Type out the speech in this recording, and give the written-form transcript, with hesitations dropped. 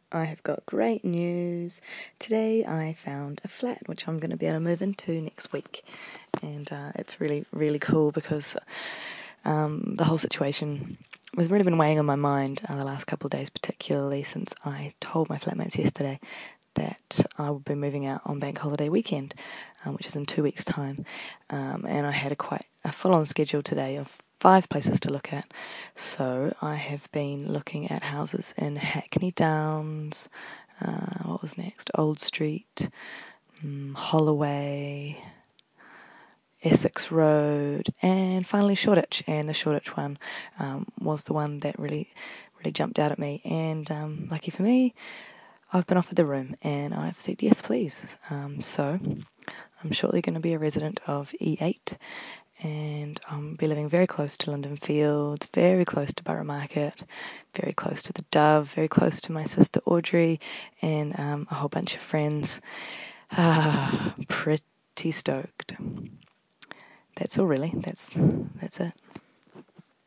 I have got great news. Today I found a flat which I'm going to be able to move into next week, and it's really, really cool because the whole situation has really been weighing on my mind the last couple of days, particularly since I told my flatmates yesterday that I will be moving out on Bank Holiday weekend, which is in 2 weeks' time, and I had quite a full-on schedule today of 5 places to look at. So I have been looking at houses in Hackney Downs, what was next? Old Street, Holloway, Essex Road, and finally Shoreditch. And the Shoreditch one was the one that really jumped out at me. And lucky for me, I've been offered the room, and I've said yes, please. So I'm shortly going to be a resident of E8, and I'll be living very close to Linden Fields, very close to Borough Market, very close to the Dove, very close to my sister Audrey, and a whole bunch of friends. Pretty stoked. That's all really. That's it.